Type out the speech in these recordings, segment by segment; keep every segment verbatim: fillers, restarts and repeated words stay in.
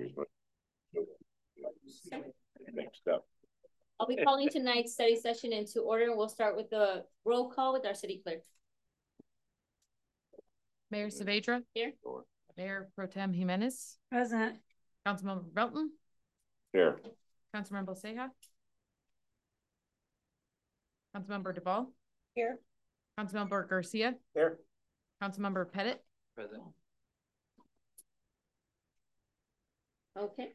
always look next up. I'll be calling tonight's study session into order, and we'll start with the roll call with our city clerk. Mayor Saavedra. Here. Mayor Pro Tem Jimenez. Present. Councilmember Belton. Here. Councilmember Ceja. Councilmember Duvall. Here. Councilmember Garcia. Here. Councilmember Pettit. Present. Okay.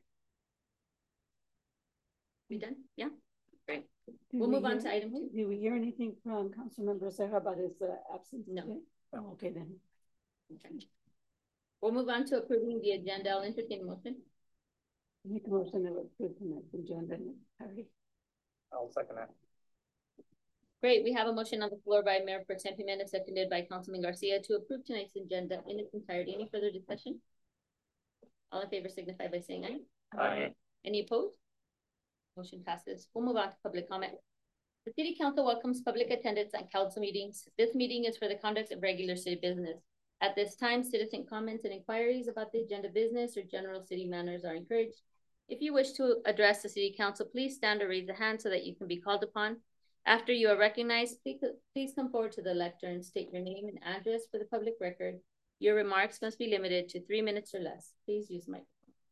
We done? Yeah. Great. Did We'll we move on hear, to item two. Did we hear anything from Councilmember Ceja about his uh, absence? No. today? Oh, okay then. Okay. We'll move on to approving the agenda. I'll entertain a motion. Make a motion to approve tonight's agenda. Harry. I'll second that. Great. We have a motion on the floor by Mayor Pro Tem Jimenez, seconded by Councilman Garcia, to approve tonight's agenda in its entirety. Any further discussion? All in favor signify by saying aye. Aye. Any opposed? Motion passes. We'll move on to public comment. The City Council welcomes public attendance at council meetings. This meeting is for the conduct of regular city business. At this time, citizen comments and inquiries about the agenda business or general city matters are encouraged. If you wish to address the City Council, please stand or raise a hand so that you can be called upon. After you are recognized, please, please come forward to the lectern and state your name and address for the public record. Your remarks must be limited to three minutes or less. Please use microphone.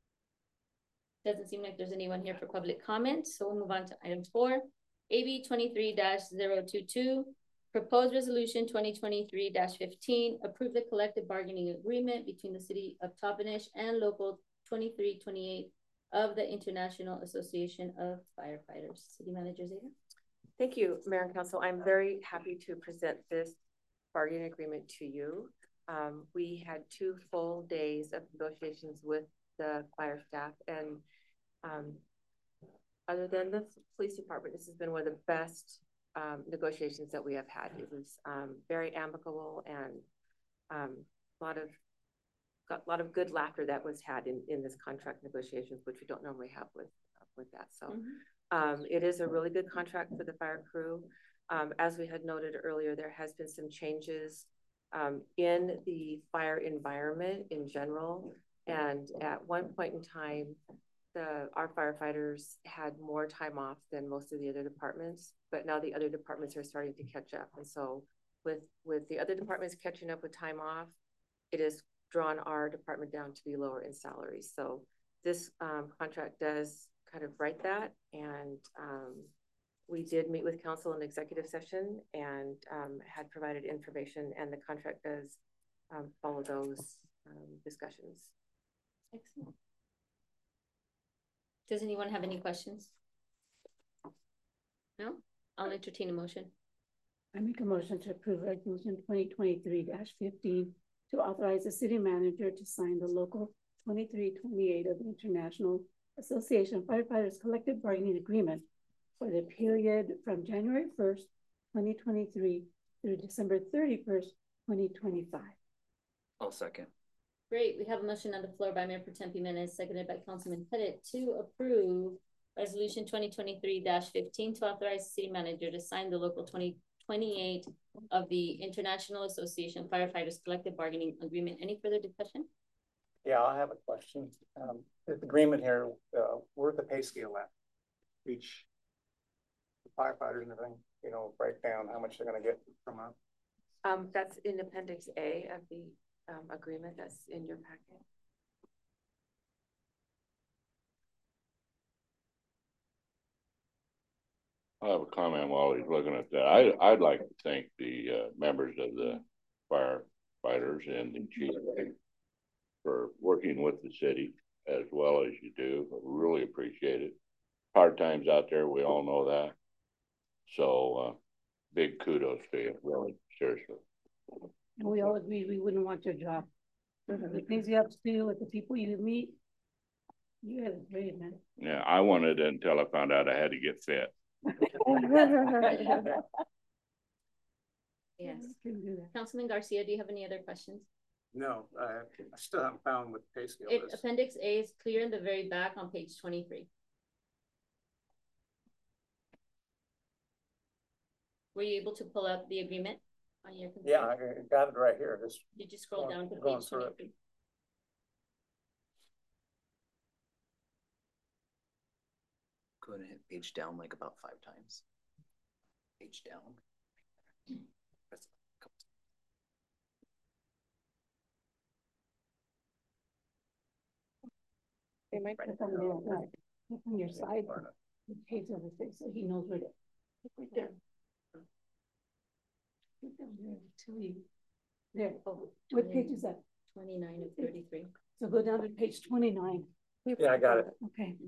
Doesn't seem like there's anyone here for public comment, so we'll move on to item four. A B twenty-three dash zero two two, proposed resolution twenty twenty-three dash fifteen, approve the collective bargaining agreement between the City of Toppenish and Local twenty-three twenty-eight of the International Association of Firefighters. City Manager Zeta. Thank you, Mayor and Council. I'm very happy to present this bargaining agreement to you. Um, we had two full days of negotiations with the fire staff, and um, other than the police department, this has been one of the best um, negotiations that we have had. It was um, very amicable and um, a lot of got a lot of good laughter that was had in, in this contract negotiations, which we don't normally have with uh, with that. So mm-hmm. um, it is a really good contract for the fire crew. Um, as we had noted earlier, there has been some changes um, in the fire environment in general. And at one point in time, the our firefighters had more time off than most of the other departments, but now the other departments are starting to catch up. And so with, with the other departments catching up with time off, it has drawn our department down to be lower in salary. So this um, contract does kind of right that. And um, we did meet with council in executive session and um, had provided information, and the contract does um, follow those um, discussions. Excellent. Does anyone have any questions? No? I'll entertain a motion. I make a motion to approve resolution twenty twenty-three dash fifteen to authorize the city manager to sign the local twenty-three twenty-eight of the International Association of Firefighters Collective Bargaining Agreement for the period from January first, twenty twenty-three through December thirty-first, twenty twenty-five. I'll second. Great. We have a motion on the floor by Mayor Pro Tem Jimenez, seconded by Councilman Pettit, to approve resolution twenty twenty-three dash fifteen to authorize the city manager to sign the local twenty twenty-eight of the International Association of Firefighters Collective Bargaining Agreement. Any further discussion? Yeah, I have a question. Um, the agreement here, uh, where's the pay scale at? Each firefighters and everything, you know, break down how much they're going to get from us. Um, that's in Appendix A of the um, agreement that's in your packet. I have a comment while he's looking at that. I, I'd like to thank the uh, members of the firefighters and the chief for working with the city as well as you do. I really appreciate it. Hard times out there, we all know that. So uh, big kudos to you, really, seriously. And we all agreed we wouldn't want your job. The things you have to do with the people you meet, you had a great man. Yeah, I wanted it until I found out I had to get fit. Yes. Councilman Garcia, do you have any other questions? No, uh, I still haven't found what the pay scale it, is. Appendix A is clear in the very back on page twenty-three. Were you able to pull up the agreement on your computer? Yeah, I got it right here. Just Did you scroll going, down to going page twenty-three? Go ahead and hit page down like about five times. Page down. That's a couple- They might put them there, like, look on your side, the page of the thing, so he knows where to. Look right there. Look down there, till you. There, oh, what page is that? Twenty-nine of thirty-three. So go down to page twenty-nine. Yeah, I got it. Okay.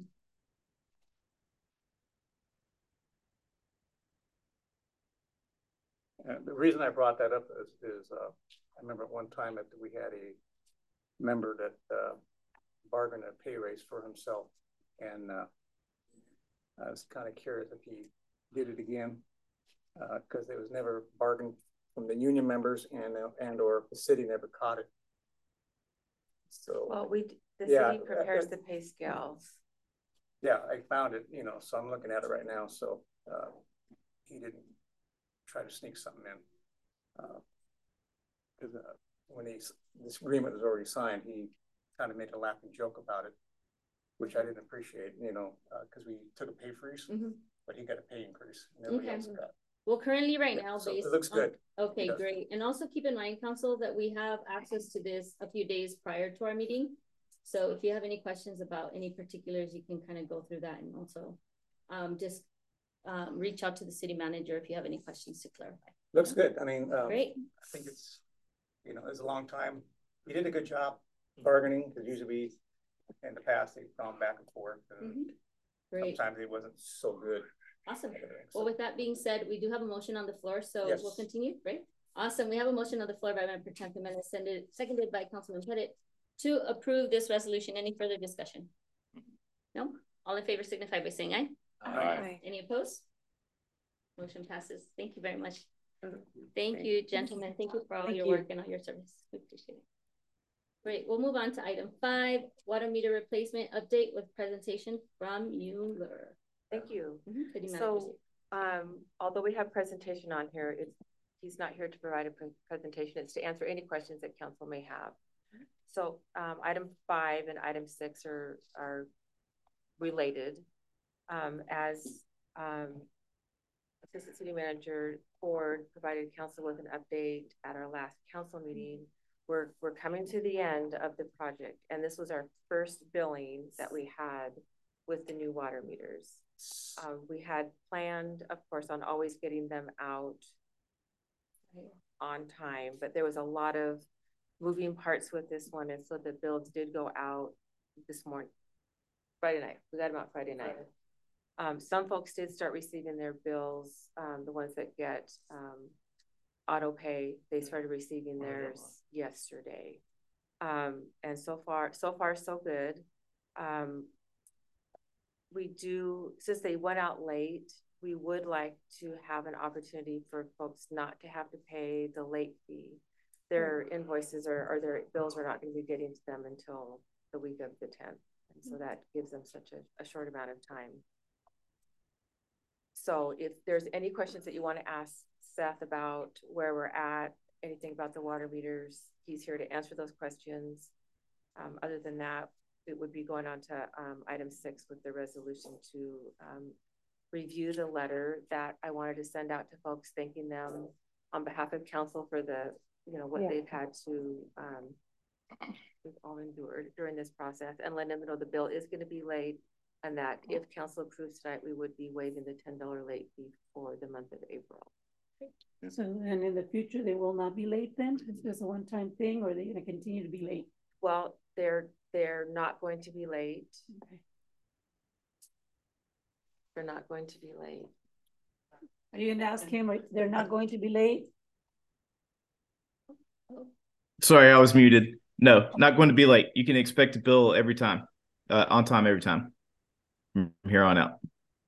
And the reason I brought that up is, is, uh, I remember at one time that we had a member that, uh, bargained a pay raise for himself. And, uh, I was kind of curious if he did it again, uh, cause it was never bargained from the union members and, uh, and or the city never caught it. So. Well, we, the Yeah, city prepares uh, the pay scales. Yeah, I found it, you know, so I'm looking at it right now, so, uh, he didn't try to sneak something in. Uh, Cause, uh, when he's, this agreement was already signed, he kind of made a laughing joke about it, which I didn't appreciate, you know, uh, cause we took a pay freeze, Mhm. but he got a pay increase and everybody Okay. else got. Well, currently, right Yeah, now, so it based looks on- good. Okay, It does. great. And also keep in mind, council, that we have access to this a few days prior to our meeting. So if you have any questions about any particulars, you can kind of go through that and also um, just um, reach out to the city manager if you have any questions to clarify. Looks good. I mean, um, Great. I think it's, you know, it's a long time. He did a good job bargaining, cause usually we, in the past, they've gone back and forth and Mhm. Great. sometimes it wasn't so good. Awesome. So- Well, with that being said, we do have a motion on the floor, so Yes. we'll continue, right? Awesome. We have a motion on the floor by Member Pro Tem Jimenez, seconded, seconded by Councilman Pettit to approve this resolution. Any further discussion? No? All in favor signify by saying aye. Aye. Any opposed? Motion passes. Thank you very much. Thank you, gentlemen. Thank you for all Thank your you. work and all your service. We appreciate it. Great. We'll move on to item five, water meter replacement update with presentation from Mueller. Thank you. Mhm. City manager. So, um, although we have presentation on here, it's, he's not here to provide a pre- presentation. It's to answer any questions that council may have. So, um, item five and item six are, are related. Um, as, um, Assistant City Manager Ford provided council with an update at our last council meeting. We're, we're coming to the end of the project, and this was our first billing that we had with the new water meters. Uh, we had planned, of course, on always getting them out on time, but there was a lot of moving parts with this one, and so the bills did go out this morning, Friday night. We got them out Friday night. Um, some folks did start receiving their bills, um, the ones that get, um, auto pay, they started receiving theirs yesterday. Um, and so far, so far, so good. Um, we do, since they went out late, we would like to have an opportunity for folks not to have to pay the late fee. Their invoices are, or their bills are not going to be getting to them until the week of the tenth. And so that gives them such a, a short amount of time. So if there's any questions that you want to ask Seth about where we're at, anything about the water meters, he's here to answer those questions. Um, other than that, it would be going on to um, item six with the resolution to um, review the letter that I wanted to send out to folks, thanking them on behalf of council for the, you know, what Yeah. they've had to, um, we've all endured during this process, and letting them know the bill is going to be late, and that if council approves tonight, we would be waiving the ten dollar late fee for the month of April. So, and in the future, they will not be late then? It's just a one-time thing, or are they gonna continue to be late? Well, they're, they're not going to be late. Okay. They're not going to be late. Are you gonna ask him, or they're not going to be late? Sorry, I was muted. No, not going to be late. You can expect a bill every time, uh, on time every time from here on out.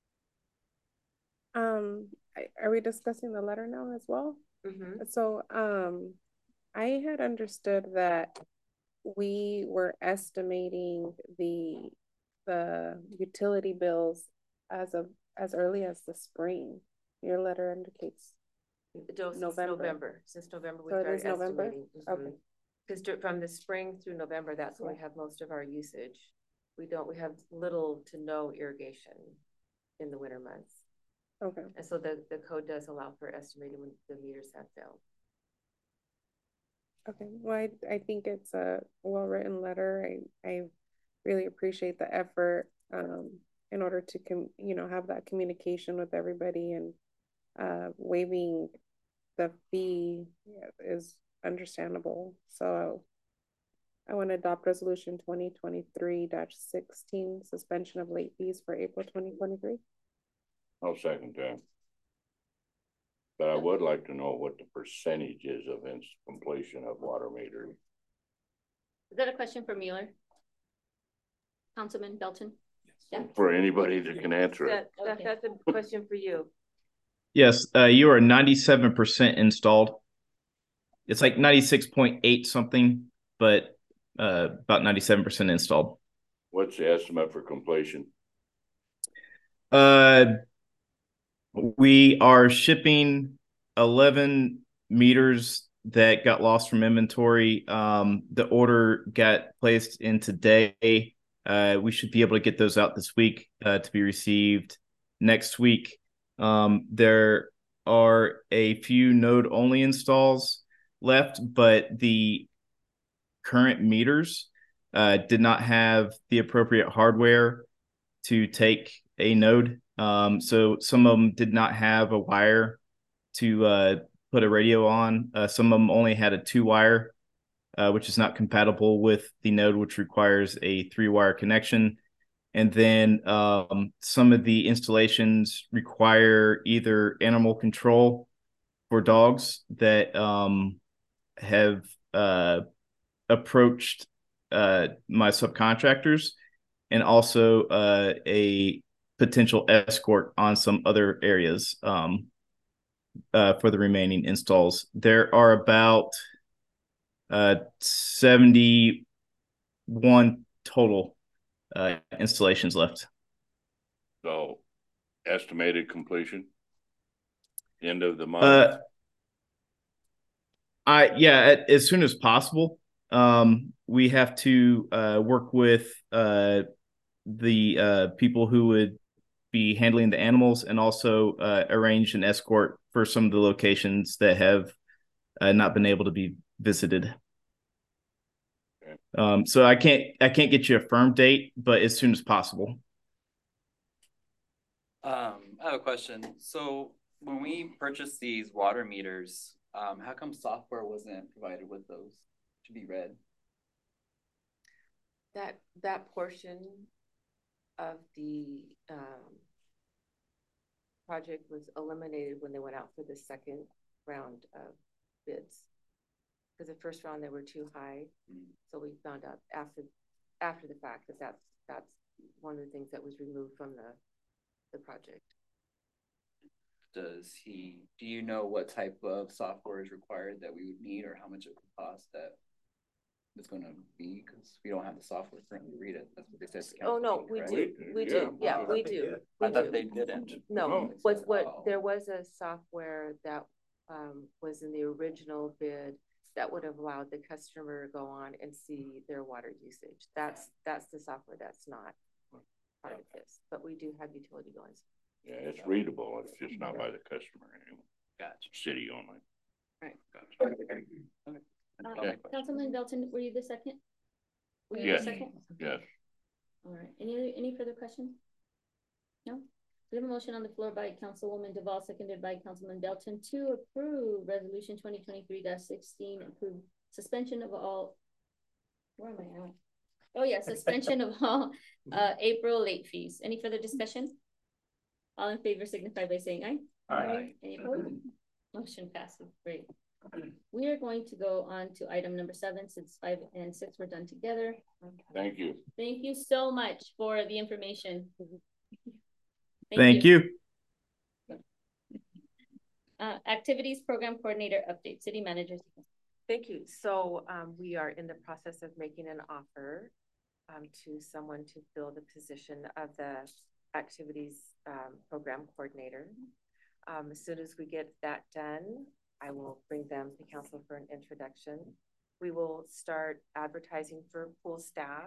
Um, I- are we discussing the letter now as well? Mm-hmm. So, um, I had understood that we were estimating the, the utility bills as of, as early as the spring. Your letter indicates, Since November. November, since November, we So it started is November? estimating. Okay. Because from the spring through November, that's when we have most of our usage. We don't, we have little to no irrigation. in the winter months. Okay. And so the, the code does allow for estimating when the meters have failed. Okay, well, I, I think it's a well-written letter. I, I really appreciate the effort um, in order to, com you know, have that communication with everybody, and uh, waiving the fee is understandable. So I want to adopt resolution twenty twenty-three dash sixteen, suspension of late fees for April twenty twenty-three. I'll second that. But I would like to know what the percentage is of ins completion of water meters. Is that a question for Mueller? Councilman Belton? Yeah. For anybody that can answer it. That, that, Okay. that's a question for you. Yes, uh, you are ninety-seven percent installed. It's like ninety-six point eight something, but uh, about ninety-seven percent installed. What's the estimate for completion? Uh, we are shipping eleven meters that got lost from inventory. Um, the order got placed in today. Uh, we should be able to get those out this week uh, to be received next week. Um, there are a few node only installs left, but the current meters uh, did not have the appropriate hardware to take a node. Um, so some of them did not have a wire to uh, put a radio on. Uh, some of them only had a two wire, uh, which is not compatible with the node, which requires a three wire connection. And then um, some of the installations require either animal control for dogs that um, have uh, approached uh, my subcontractors, and also uh, a potential escort on some other areas um, uh, for the remaining installs. There are about uh, seventy-one total uh, installations left. So estimated completion? End of the month? Uh, I yeah, as soon as possible. Um, we have to uh, work with uh, the uh, people who would be handling the animals, and also uh, arrange an escort for some of the locations that have uh, not been able to be visited. Okay. Um, so I can't I can't get you a firm date, but as soon as possible. Um, I have a question. So when we purchased these water meters, um, how come software wasn't provided with those to be read? That, that portion of the um, project was eliminated when they went out for the second round of bids. Because the first round, they were too high. Mm-hmm. So we found out after after the fact that that's, that's one of the things that was removed from the, the project. Does he, do you know what type of software is required that we would need, or how much it would cost that it's going to be? Because we don't have the software currently to read it. That's what they said. Oh, no, we do. We do. Yeah, we do. I thought they didn't. No, was what, there was a software that um, was in the original bid that would have allowed the customer to go on and see their water usage. That's, that's the software that's not part of this, but we do have utility bills. Yeah, it's readable. It's just not by the customer anymore. Gotcha. City only. Right. Gotcha. Okay. Uh, Okay. Councilman Belton, were you the second? Were you Yes. the second? Yes. All right. Any other, any further questions? No? We have a motion on the floor by Councilwoman Duval, seconded by Councilman Belton, to approve resolution twenty twenty-three dash sixteen, approve suspension of all, where am I at? Oh yeah, suspension of all uh April late fees. Any further discussion? All in favor signify by saying aye. Aye. Any opposed? Motion passes. Great. We are going to go on to item number seven, since five and six were done together. Thank you. Thank you so much for the information. Thank, Thank you. you. Uh, activities program coordinator update, city managers. Thank you. So um, we are in the process of making an offer um, to someone to fill the position of the activities um, program coordinator. Um, as soon as we get that done, I will bring them to council for an introduction. We will start advertising for pool staff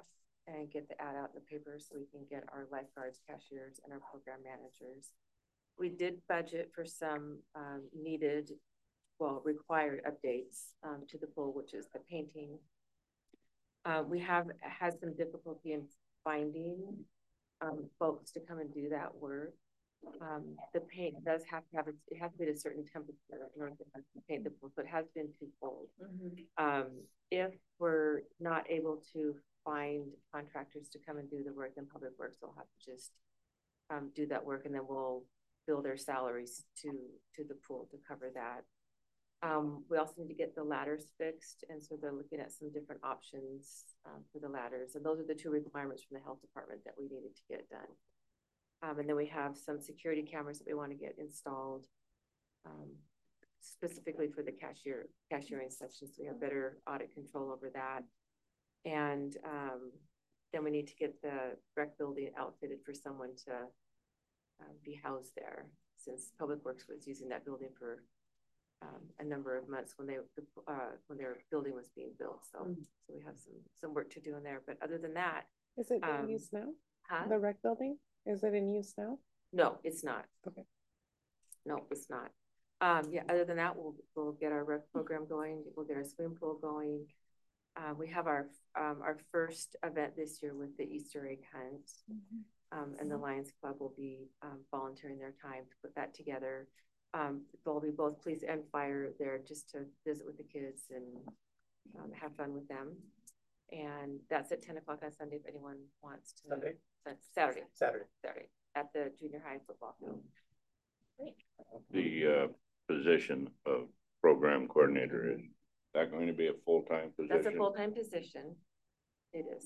and get the ad out in the paper so we can get our lifeguards, cashiers, and our program managers. We did budget for some um, needed, well, required updates um, to the pool, which is the painting. Uh, we have had some difficulty in finding um, folks to come and do that work. Um, the paint does have to have, a, it has to be at a certain temperature in order to paint the pool, so it has been too cold. Mm-hmm. Um, if we're not able to find contractors to come and do the work, then Public Works will have to just um, do that work, and then we'll bill their salaries to, to the pool to cover that. Um, we also need to get the ladders fixed, and so they're looking at some different options um, for the ladders, and those are the two requirements from the health department that we needed to get done. Um, and then we have some security cameras that we want to get installed um, specifically for the cashier cashiering section, so we have better audit control over that. And um, then we need to get the rec building outfitted for someone to uh, be housed there, since Public Works was using that building for um, a number of months when they uh, when their building was being built. So, mm-hmm. so we have some some work to do in there. But other than that, is it in um, use now? Huh? The rec building, is it in use now? No, it's not. Okay. No, it's not. Um, yeah. Other than that, we'll we'll get our rec program going. We'll get our swim pool going. Uh, we have our um, our first event this year with the Easter egg hunt, mm-hmm. um, and the Lions Club will be um, volunteering their time to put that together. Um, there'll be both police and fire there just to visit with the kids and um, have fun with them. And that's at ten o'clock on Sunday if anyone wants to. Sunday? Saturday. Saturday. Saturday at the junior high football field. Great. The uh, position of program coordinator, is that going to be a full-time position? That's a full-time position. It is.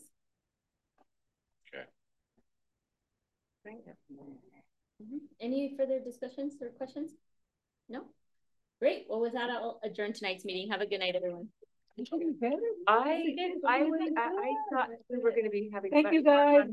Okay. Right. Mm-hmm. Any further discussions or questions? No? Great. Well, with that, I'll adjourn tonight's meeting. Have a good night, everyone. I, I, I, I thought we were going to be having. Thank you, guys.